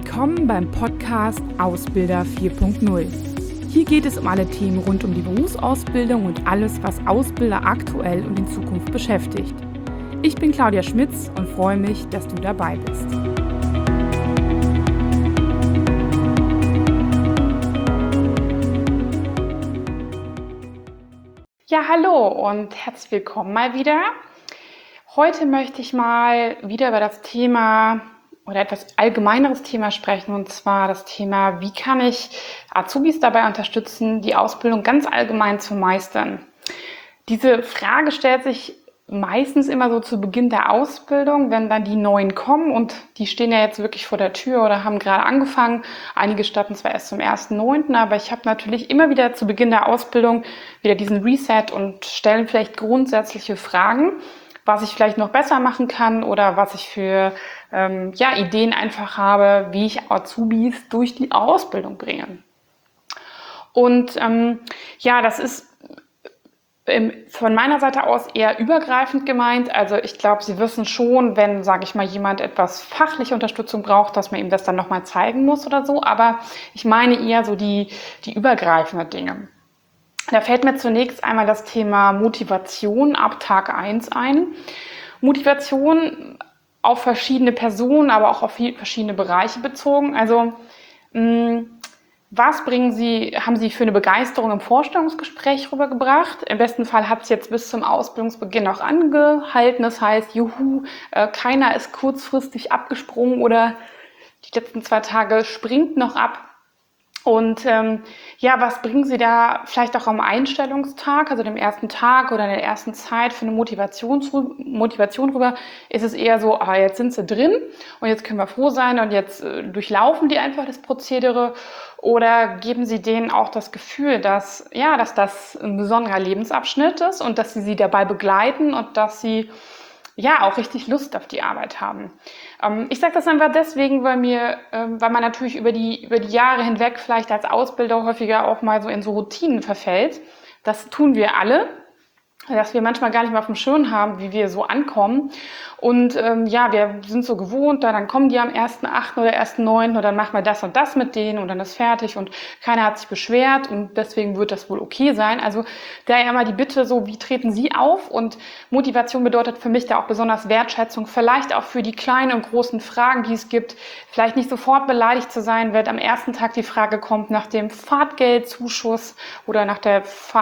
Willkommen beim Podcast Ausbilder 4.0. Hier geht es um alle Themen rund um die Berufsausbildung und alles, was Ausbilder aktuell und in Zukunft beschäftigt. Ich bin Claudia Schmitz und freue mich, dass du dabei bist. Ja, hallo und herzlich willkommen mal wieder. Heute möchte ich mal wieder über das Thema oder etwas allgemeineres Thema sprechen, und zwar das Thema, wie kann ich Azubis dabei unterstützen, die Ausbildung ganz allgemein zu meistern. Diese Frage stellt sich meistens immer so zu Beginn der Ausbildung, wenn dann die Neuen kommen, und die stehen ja jetzt wirklich vor der Tür oder haben gerade angefangen. Einige starten zwar erst zum 1.9., aber ich habe natürlich immer wieder zu Beginn der Ausbildung wieder diesen Reset und stellen vielleicht grundsätzliche Fragen, was ich vielleicht noch besser machen kann oder was ich für Ideen einfach habe, wie ich Azubis durch die Ausbildung bringe. Und das ist von meiner Seite aus eher übergreifend gemeint. Also ich glaube, Sie wissen schon, wenn, sage ich mal, jemand etwas fachliche Unterstützung braucht, dass man ihm das dann nochmal zeigen muss oder so. Aber ich meine eher so die übergreifenden Dinge. Da fällt mir zunächst einmal das Thema Motivation ab Tag 1 ein. Motivation auf verschiedene Personen, aber auch auf verschiedene Bereiche bezogen. Also was haben Sie für eine Begeisterung im Vorstellungsgespräch rübergebracht? Im besten Fall hat es jetzt bis zum Ausbildungsbeginn auch angehalten. Das heißt, juhu, keiner ist kurzfristig abgesprungen oder die letzten 2 Tage springt noch ab. Und was bringen Sie da vielleicht auch am Einstellungstag, also dem ersten Tag oder in der ersten Zeit, für eine Motivation rüber? Ist es eher so, jetzt sind Sie drin und jetzt können wir froh sein und jetzt durchlaufen die einfach das Prozedere? Oder geben Sie denen auch das Gefühl, dass das ein besonderer Lebensabschnitt ist und dass Sie dabei begleiten und dass Sie auch richtig Lust auf die Arbeit haben? Ich sage das einfach deswegen, weil man natürlich über die Jahre hinweg vielleicht als Ausbilder häufiger auch mal so in so Routinen verfällt. Das tun wir alle, dass wir manchmal gar nicht mal auf dem Schirm haben, wie wir so ankommen. Und wir sind so gewohnt, dann kommen die am 1.8. oder 1.9. und dann machen wir das und das mit denen und dann ist fertig und keiner hat sich beschwert und deswegen wird das wohl okay sein. Also daher immer die Bitte so, wie treten Sie auf? Und Motivation bedeutet für mich da auch besonders Wertschätzung, vielleicht auch für die kleinen und großen Fragen, die es gibt. Vielleicht nicht sofort beleidigt zu sein, wenn am ersten Tag die Frage kommt nach dem Fahrtgeldzuschuss oder nach der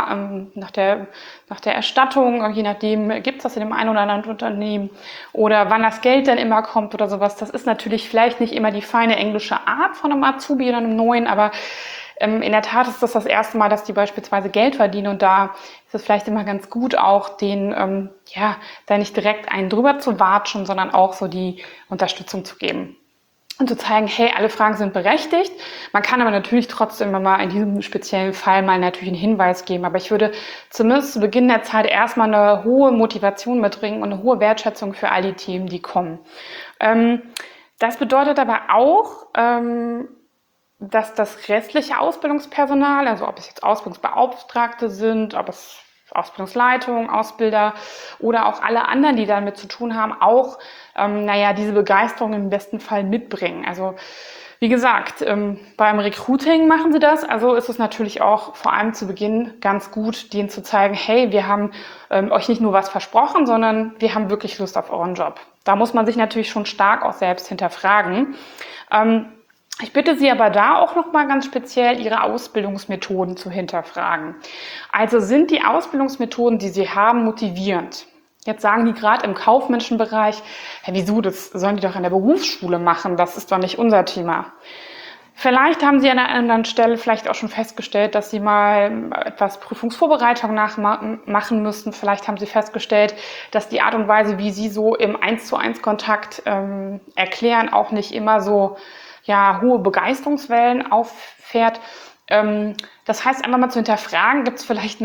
Erstattung, je nachdem gibt es das in dem einen oder anderen Unternehmen, oder wann das Geld dann immer kommt oder sowas. Das ist natürlich vielleicht nicht immer die feine englische Art von einem Azubi oder einem Neuen, aber in der Tat ist das erste Mal, dass die beispielsweise Geld verdienen, und da ist es vielleicht immer ganz gut, auch denen da nicht direkt einen drüber zu watschen, sondern auch so die Unterstützung zu geben. Und zu zeigen, hey, alle Fragen sind berechtigt. Man kann aber natürlich trotzdem mal in diesem speziellen Fall mal natürlich einen Hinweis geben. Aber ich würde zumindest zu Beginn der Zeit erstmal eine hohe Motivation mitbringen und eine hohe Wertschätzung für all die Themen, die kommen. Das bedeutet aber auch, dass das restliche Ausbildungspersonal, also ob es jetzt Ausbildungsbeauftragte sind, ob es Ausbildungsleitung, Ausbilder oder auch alle anderen, die damit zu tun haben, auch diese Begeisterung im besten Fall mitbringen. Also wie gesagt, beim Recruiting machen sie das, also ist es natürlich auch vor allem zu Beginn ganz gut, denen zu zeigen, hey, wir haben euch nicht nur was versprochen, sondern wir haben wirklich Lust auf euren Job. Da muss man sich natürlich schon stark auch selbst hinterfragen. Ich bitte Sie aber da auch nochmal ganz speziell, Ihre Ausbildungsmethoden zu hinterfragen. Also sind die Ausbildungsmethoden, die Sie haben, motivierend? Jetzt sagen die gerade im kaufmännischen Bereich, wieso, das sollen die doch an der Berufsschule machen, das ist doch nicht unser Thema. Vielleicht haben Sie an einer anderen Stelle vielleicht auch schon festgestellt, dass Sie mal etwas Prüfungsvorbereitung machen müssen. Vielleicht haben Sie festgestellt, dass die Art und Weise, wie Sie so im 1:1 Kontakt erklären, auch nicht immer so hohe Begeisterungswellen auffährt. Das heißt, einfach mal zu hinterfragen, gibt es vielleicht noch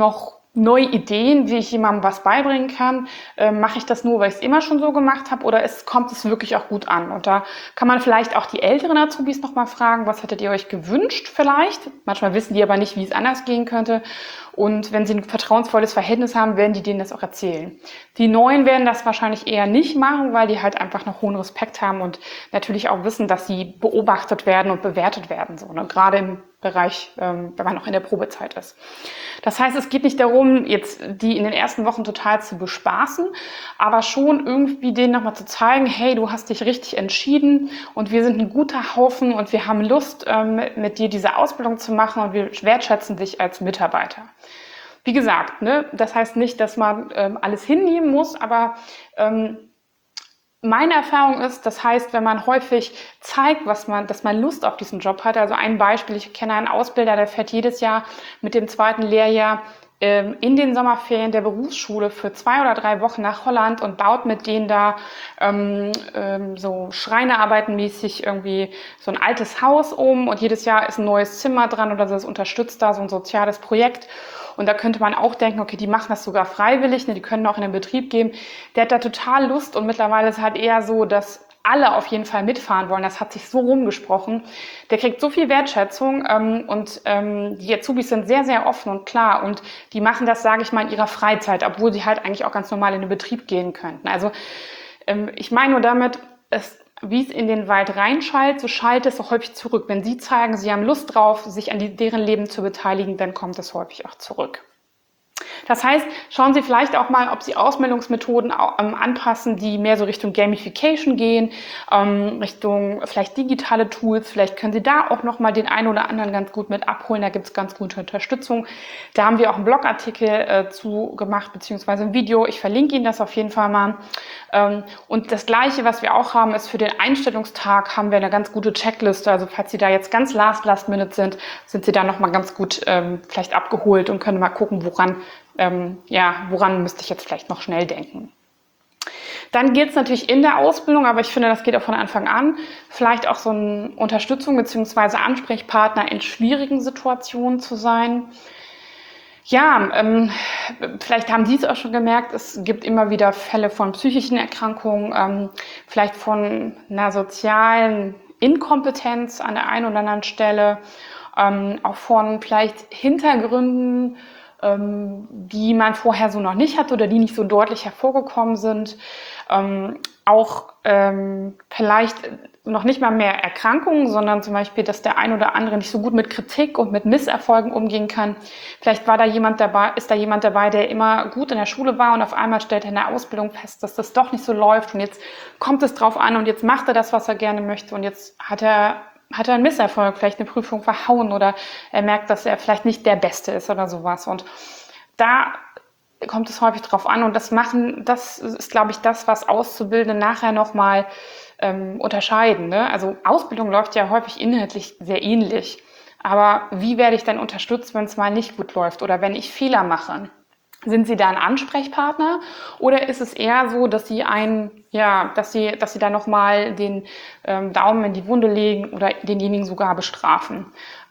neue Ideen, wie ich jemandem was beibringen kann. Mache ich das nur, weil ich es immer schon so gemacht habe, oder kommt es wirklich auch gut an? Und da kann man vielleicht auch die älteren Azubis nochmal fragen, was hättet ihr euch gewünscht vielleicht? Manchmal wissen die aber nicht, wie es anders gehen könnte. Und wenn sie ein vertrauensvolles Verhältnis haben, werden die denen das auch erzählen. Die Neuen werden das wahrscheinlich eher nicht machen, weil die halt einfach noch hohen Respekt haben und natürlich auch wissen, dass sie beobachtet werden und bewertet werden. So, ne? Gerade im Bereich, wenn man noch in der Probezeit ist. Das heißt, es geht nicht darum, jetzt die in den ersten Wochen total zu bespaßen, aber schon irgendwie denen nochmal zu zeigen, hey, du hast dich richtig entschieden und wir sind ein guter Haufen und wir haben Lust, mit dir diese Ausbildung zu machen und wir wertschätzen dich als Mitarbeiter. Wie gesagt, ne, das heißt nicht, dass man alles hinnehmen muss, aber meine Erfahrung ist, das heißt, wenn man häufig zeigt, dass man Lust auf diesen Job hat. Also ein Beispiel, ich kenne einen Ausbilder, der fährt jedes Jahr mit dem 2. Lehrjahr in den Sommerferien der Berufsschule für 2 oder 3 Wochen nach Holland und baut mit denen da so Schreinerarbeitenmäßig irgendwie so ein altes Haus um und jedes Jahr ist ein neues Zimmer dran oder das unterstützt da so ein soziales Projekt. Und da könnte man auch denken, okay, die machen das sogar freiwillig, ne, die können auch in den Betrieb gehen. Der hat da total Lust und mittlerweile ist es halt eher so, dass alle auf jeden Fall mitfahren wollen. Das hat sich so rumgesprochen. Der kriegt so viel Wertschätzung und die Azubis sind sehr, sehr offen und klar und die machen das, sage ich mal, in ihrer Freizeit, obwohl sie halt eigentlich auch ganz normal in den Betrieb gehen könnten. Also ich meine nur damit, wie es in den Wald reinschallt, so schallt es auch häufig zurück. Wenn Sie zeigen, Sie haben Lust drauf, sich an deren Leben zu beteiligen, dann kommt es häufig auch zurück. Das heißt, schauen Sie vielleicht auch mal, ob Sie Ausmeldungsmethoden anpassen, die mehr so Richtung Gamification gehen, Richtung vielleicht digitale Tools. Vielleicht können Sie da auch nochmal den einen oder anderen ganz gut mit abholen. Da gibt es ganz gute Unterstützung. Da haben wir auch einen Blogartikel zu gemacht, beziehungsweise ein Video. Ich verlinke Ihnen das auf jeden Fall mal. Und das Gleiche, was wir auch haben, ist für den Einstellungstag haben wir eine ganz gute Checkliste. Also falls Sie da jetzt ganz last minute sind Sie da nochmal ganz gut vielleicht abgeholt und können mal gucken, woran müsste ich jetzt vielleicht noch schnell denken. Dann geht es natürlich in der Ausbildung, aber ich finde, das geht auch von Anfang an, vielleicht auch so eine Unterstützung bzw. Ansprechpartner in schwierigen Situationen zu sein. Ja, vielleicht haben Sie es auch schon gemerkt, es gibt immer wieder Fälle von psychischen Erkrankungen, vielleicht von einer sozialen Inkompetenz an der einen oder anderen Stelle, auch von vielleicht Hintergründen, die man vorher so noch nicht hatte oder die nicht so deutlich hervorgekommen sind. Vielleicht noch nicht mal mehr Erkrankungen, sondern zum Beispiel, dass der ein oder andere nicht so gut mit Kritik und mit Misserfolgen umgehen kann. Vielleicht ist da jemand dabei, der immer gut in der Schule war und auf einmal stellt er in der Ausbildung fest, dass das doch nicht so läuft und jetzt kommt es drauf an und jetzt macht er das, was er gerne möchte und jetzt hat er einen Misserfolg, vielleicht eine Prüfung verhauen oder er merkt, dass er vielleicht nicht der Beste ist oder sowas. Und da kommt es häufig drauf an und das ist, glaube ich, das, was Auszubildende nachher nochmal unterscheiden. Ne? Also Ausbildung läuft ja häufig inhaltlich sehr ähnlich. Aber wie werde ich dann unterstützt, wenn es mal nicht gut läuft oder wenn ich Fehler mache? Sind Sie da ein Ansprechpartner oder ist es eher so, dass Sie dass Sie da nochmal den Daumen in die Wunde legen oder denjenigen sogar bestrafen?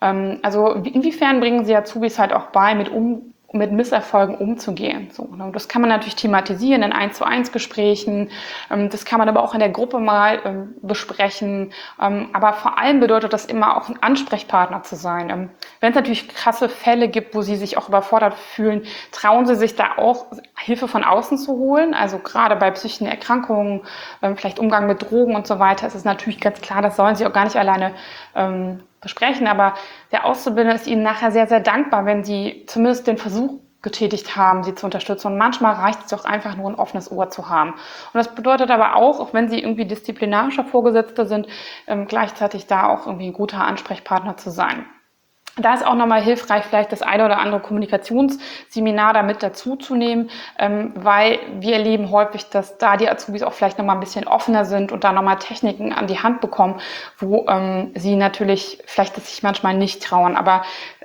Also inwiefern bringen Sie Azubis halt auch bei, mit Misserfolgen umzugehen. So, ne? Das kann man natürlich thematisieren in 1:1 Gesprächen, das kann man aber auch in der Gruppe mal besprechen, aber vor allem bedeutet das immer auch ein Ansprechpartner zu sein. Wenn es natürlich krasse Fälle gibt, wo Sie sich auch überfordert fühlen, trauen Sie sich da auch Hilfe von außen zu holen, also gerade bei psychischen Erkrankungen, vielleicht Umgang mit Drogen und so weiter, ist es natürlich ganz klar, das sollen Sie auch gar nicht alleine besprechen, aber der Auszubildende ist Ihnen nachher sehr, sehr dankbar, wenn Sie zumindest den Versuch getätigt haben, Sie zu unterstützen. Und manchmal reicht es doch einfach nur, ein offenes Ohr zu haben. Und das bedeutet aber auch wenn Sie irgendwie disziplinarischer Vorgesetzte sind, gleichzeitig da auch irgendwie ein guter Ansprechpartner zu sein. Da ist auch nochmal hilfreich, vielleicht das eine oder andere Kommunikationsseminar damit dazuzunehmen, weil wir erleben häufig, dass da die Azubis auch vielleicht nochmal ein bisschen offener sind und da nochmal Techniken an die Hand bekommen, wo sie natürlich vielleicht das sich manchmal nicht trauen. Aber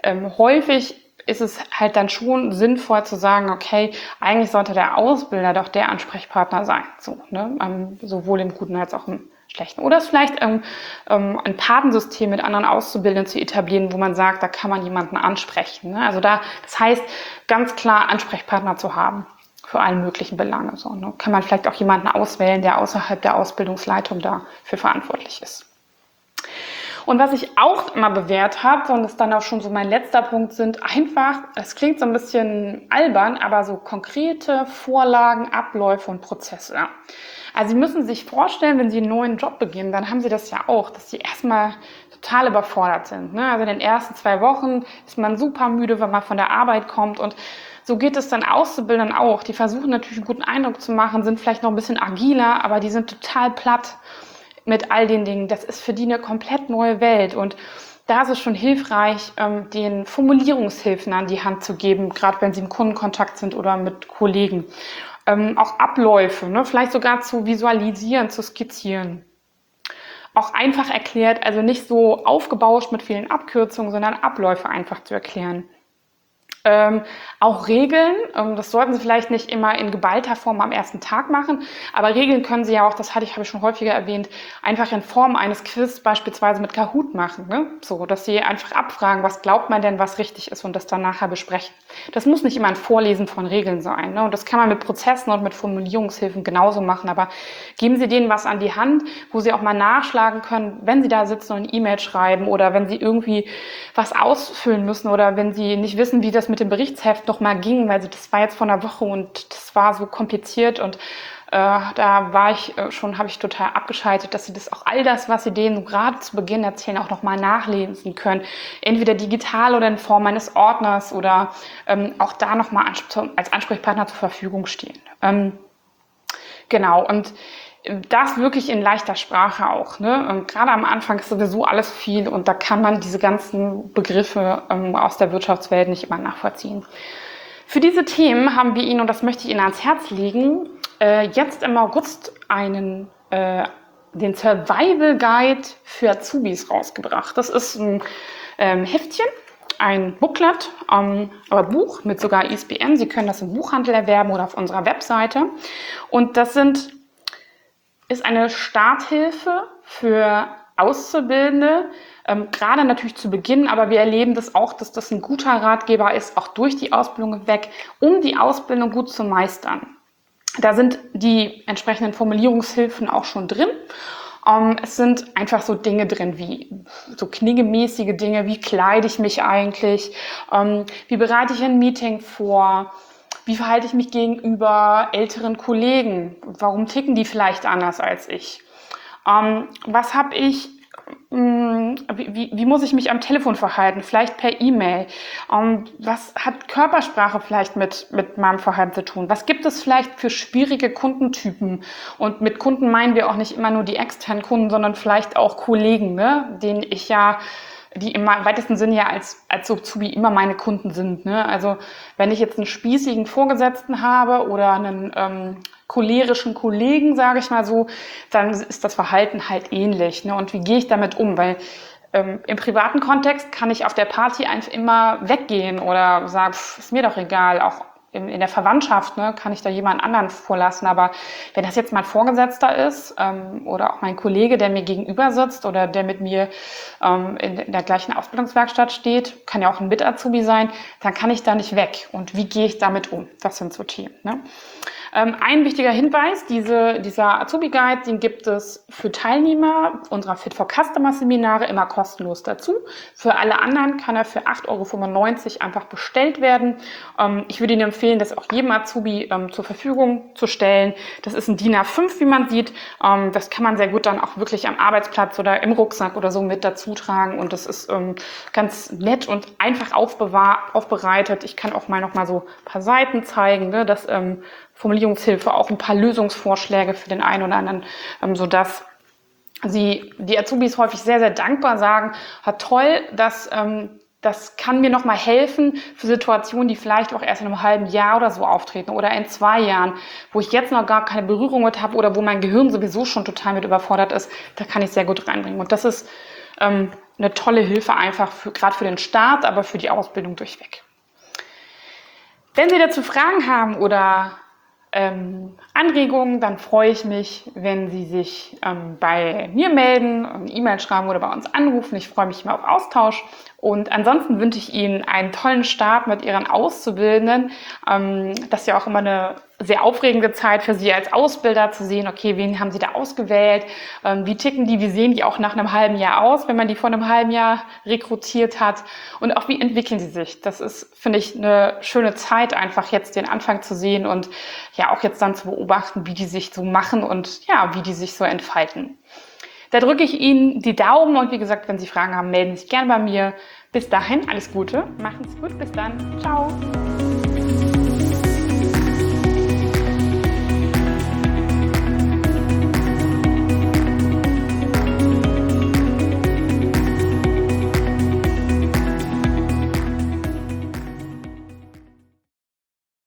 häufig ist es halt dann schon sinnvoll zu sagen, okay, eigentlich sollte der Ausbilder doch der Ansprechpartner sein, so, ne? Sowohl im Guten als auch im Flächen. Oder es vielleicht ein Patensystem mit anderen Auszubildenden zu etablieren, wo man sagt, da kann man jemanden ansprechen. Ne? Also das heißt, ganz klar Ansprechpartner zu haben für alle möglichen Belange. So, ne? Kann man vielleicht auch jemanden auswählen, der außerhalb der Ausbildungsleitung dafür verantwortlich ist. Und was ich auch immer bewährt habe, und das ist dann auch schon so mein letzter Punkt, sind einfach, es klingt so ein bisschen albern, aber so konkrete Vorlagen, Abläufe und Prozesse. Also Sie müssen sich vorstellen, wenn Sie einen neuen Job beginnen, dann haben Sie das ja auch, dass Sie erstmal total überfordert sind. Ne? Also in den ersten 2 Wochen ist man super müde, wenn man von der Arbeit kommt, und so geht es dann Auszubildenden auch. Die versuchen natürlich einen guten Eindruck zu machen, sind vielleicht noch ein bisschen agiler, aber die sind total platt mit all den Dingen. Das ist für die eine komplett neue Welt, und da ist es schon hilfreich, den Formulierungshilfen an die Hand zu geben, gerade wenn sie im Kundenkontakt sind oder mit Kollegen. Auch Abläufe, ne? Vielleicht sogar zu visualisieren, zu skizzieren. Auch einfach erklärt, also nicht so aufgebauscht mit vielen Abkürzungen, sondern Abläufe einfach zu erklären. Auch Regeln, das sollten Sie vielleicht nicht immer in geballter Form am ersten Tag machen, aber Regeln können Sie ja auch, das habe ich schon häufiger erwähnt, einfach in Form eines Quiz beispielsweise mit Kahoot machen, ne? So, dass Sie einfach abfragen, was glaubt man denn, was richtig ist, und das dann nachher besprechen. Das muss nicht immer ein Vorlesen von Regeln sein, ne? Und das kann man mit Prozessen und mit Formulierungshilfen genauso machen, aber geben Sie denen was an die Hand, wo Sie auch mal nachschlagen können, wenn Sie da sitzen und eine E-Mail schreiben oder wenn Sie irgendwie was ausfüllen müssen oder wenn Sie nicht wissen, wie das mit dem Berichtsheft noch mal ging, weil das war jetzt vor einer Woche und das war so kompliziert, und da habe ich total abgeschaltet, dass Sie das auch all das, was Sie denen gerade zu Beginn erzählen, auch noch mal nachlesen können. Entweder digital oder in Form eines Ordners oder auch da noch mal als Ansprechpartner zur Verfügung stehen. Genau, und das wirklich in leichter Sprache auch. Ne? Und gerade am Anfang ist sowieso alles viel, und da kann man diese ganzen Begriffe aus der Wirtschaftswelt nicht immer nachvollziehen. Für diese Themen haben wir Ihnen, und das möchte ich Ihnen ans Herz legen, jetzt im August den Survival Guide für Azubis rausgebracht. Das ist ein Heftchen, ein Booklet, aber Buch mit sogar ISBN. Sie können das im Buchhandel erwerben oder auf unserer Webseite. Und das ist eine Starthilfe für Auszubildende, gerade natürlich zu Beginn, aber wir erleben das auch, dass das ein guter Ratgeber ist, auch durch die Ausbildung hinweg, um die Ausbildung gut zu meistern. Da sind die entsprechenden Formulierungshilfen auch schon drin. Es sind einfach so Dinge drin, wie so kniegemäßige Dinge, wie kleide ich mich eigentlich, wie bereite ich ein Meeting vor, wie verhalte ich mich gegenüber älteren Kollegen? Warum ticken die vielleicht anders als ich? Was habe ich? Wie muss ich mich am Telefon verhalten? Vielleicht per E-Mail. Was hat Körpersprache vielleicht mit meinem Verhalten zu tun? Was gibt es vielleicht für schwierige Kundentypen? Und mit Kunden meinen wir auch nicht immer nur die externen Kunden, sondern vielleicht auch Kollegen, ne? Die im weitesten Sinne ja als Azubi immer meine Kunden sind. Ne? Also wenn ich jetzt einen spießigen Vorgesetzten habe oder einen cholerischen Kollegen, sage ich mal so, dann ist das Verhalten halt ähnlich. Ne? Und wie gehe ich damit um? Weil im privaten Kontext kann ich auf der Party einfach immer weggehen oder sagen, ist mir doch egal, auch in der Verwandtschaft, ne, kann ich da jemand anderen vorlassen. Aber wenn das jetzt mein Vorgesetzter ist oder auch mein Kollege, der mir gegenüber sitzt oder der mit mir in der gleichen Ausbildungswerkstatt steht, kann ja auch ein Mit-Azubi sein, dann kann ich da nicht weg. Und wie gehe ich damit um? Das sind so Themen. Ne? Ein wichtiger Hinweis, dieser Azubi-Guide, den gibt es für Teilnehmer unserer Fit for Customer Seminare immer kostenlos dazu. Für alle anderen kann er für 8,95 € einfach bestellt werden. Ich würde Ihnen empfehlen, das auch jedem Azubi zur Verfügung zu stellen. Das ist ein DIN A5, wie man sieht. Das kann man sehr gut dann auch wirklich am Arbeitsplatz oder im Rucksack oder so mit dazu tragen. Und das ist ganz nett und einfach aufbereitet. Ich kann auch mal noch mal so ein paar Seiten zeigen, ne, dass Formulierungshilfe, auch ein paar Lösungsvorschläge für den einen oder anderen, sodass die Azubis häufig sehr, sehr dankbar sagen, toll, das kann mir nochmal helfen für Situationen, die vielleicht auch erst in einem halben Jahr oder so auftreten oder in 2 Jahren, wo ich jetzt noch gar keine Berührung mit habe oder wo mein Gehirn sowieso schon total mit überfordert ist, da kann ich sehr gut reinbringen. Und das ist eine tolle Hilfe einfach gerade für den Start, aber für die Ausbildung durchweg. Wenn Sie dazu Fragen haben oder Anregungen, dann freue ich mich, wenn Sie sich bei mir melden, eine E-Mail schreiben oder bei uns anrufen. Ich freue mich immer auf Austausch. Und ansonsten wünsche ich Ihnen einen tollen Start mit Ihren Auszubildenden. Das ist ja auch immer eine sehr aufregende Zeit für Sie als Ausbilder zu sehen, okay, wen haben Sie da ausgewählt, wie ticken die, wie sehen die auch nach einem halben Jahr aus, wenn man die vor einem halben Jahr rekrutiert hat und auch wie entwickeln sie sich. Das ist, finde ich, eine schöne Zeit, einfach jetzt den Anfang zu sehen und ja auch jetzt dann zu beobachten, wie die sich so machen und ja, wie die sich so entfalten. Da drücke ich Ihnen die Daumen und wie gesagt, wenn Sie Fragen haben, melden Sie sich gerne bei mir. Bis dahin, alles Gute, machen Sie es gut, bis dann, ciao.